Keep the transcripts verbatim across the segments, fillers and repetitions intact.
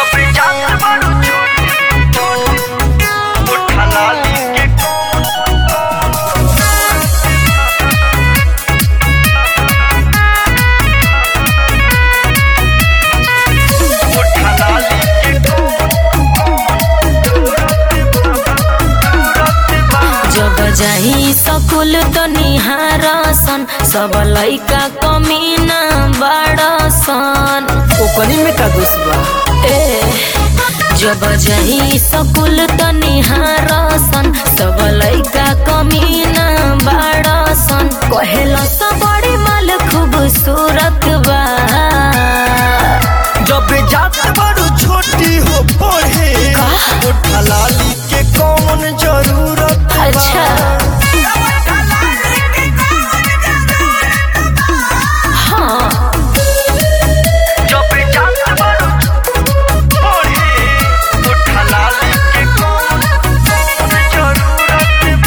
जाही स्कूल तो निहारसन सब लइका कमीना बड़सन ओकनी में का दोष बा? ए जब जाही स्कूल तो निहारसन सब लइका कमीना बड़सन कहेला सब बड़ी माल खूबसूरत बा। जब जात बड़ू छोटी हो पढ़े गोठा लाली के कौन जरूरत बा? अच्छा हाँ जब जात बड़ू पढ़े गोठा लाली के कौन जरूरत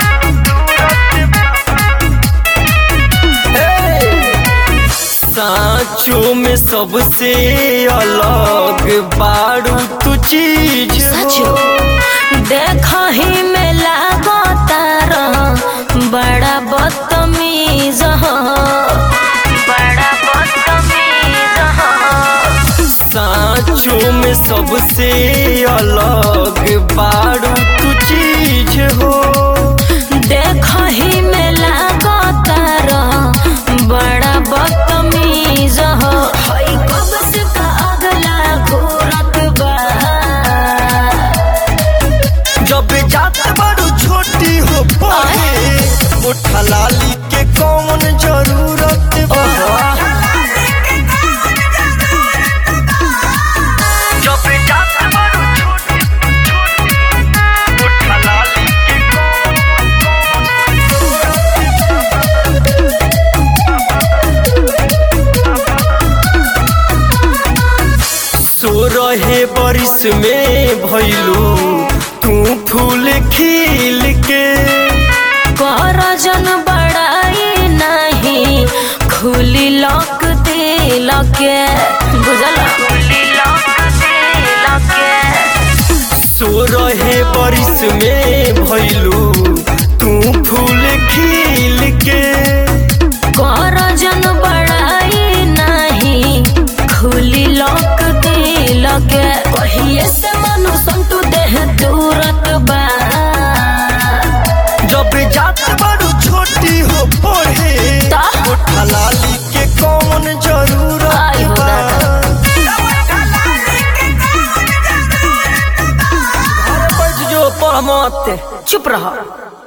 बा? सांचों में सबसे अलग बारू तू चीज सचो देखा ही में लागता बड़ा बदतमीज हो बड़ा बदतमीज हो। सांचों में सबसे अलग बारू तू चीज हो देखा ही में लागता बड़ा बदतमीज हो। हई कब से का अगला घूरत बा। जब जात बड़ू छोटी हो पढ़े गोठा लाली के कौन जरूरत बा? जब जात बड़ू छोटी गोठा लाली के सो रहे बारिश में भइलू तू फूल खिल के करजन बड़ाई नहीं खुली लॉक दे लके बुझल खुली लॉक दे लके। सो रहे बारिश में भइलू तू फूल खिल के करजन बड़ाई नहीं खुली लॉक दे लके। कहिए से मनु संतु देह दूरत बा। जब जात बड़ू छोटी हो पढ़े ता? गोठा लाली के कौन जरूरत आई हो बा? दादा। घर बैठ जो पढ़ मत चुप रह।